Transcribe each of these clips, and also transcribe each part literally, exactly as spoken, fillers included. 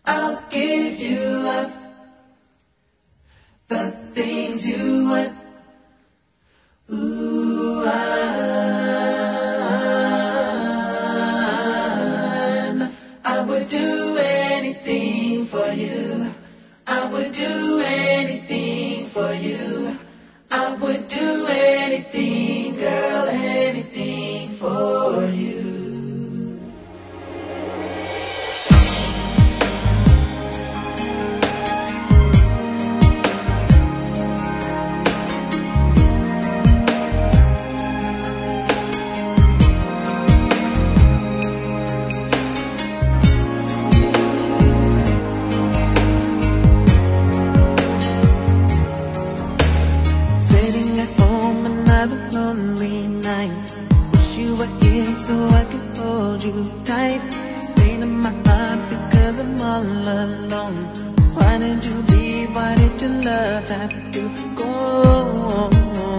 I'll give you love, the things you want. Ooh, I, I would do anything for you. I would do anything for you. I would do anything, girl, anything for you. Lonely night, wish you were here so I could hold you tight. Pain in my heart because I'm all alone. Why did you leave? Why did your love have to go?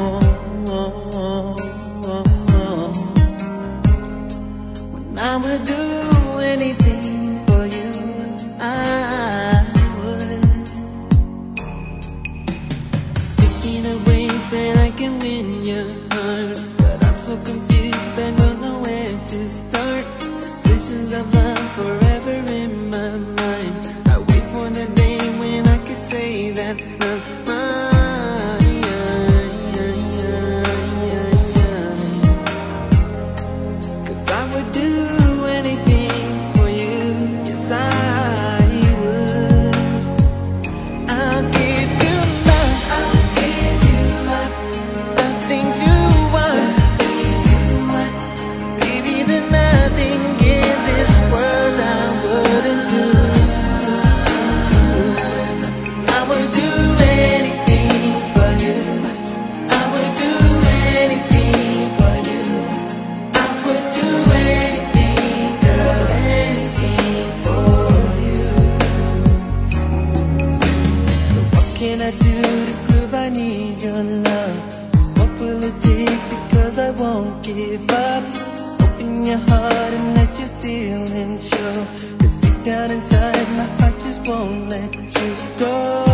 When I would do anything for you, I would. Thinking of ways that I can win your heart, but I'm so confused, I don't know where to start. Visions of love forever in my mind. I wait for the day when I could say that love's mine. Cause I would do anything for you, yes I would. I'll give you love, I'll give you love, the things you want. things you want. Baby, there's nothing in this world I wouldn't do. I would do Anything for you. I would do anything for you. I would do anything, girl, anything for you. So what can I do to prove I need your love? What will it take? Because I won't give up. Open your heart and let your feelings show. Cause deep down inside my heart just won't let you go.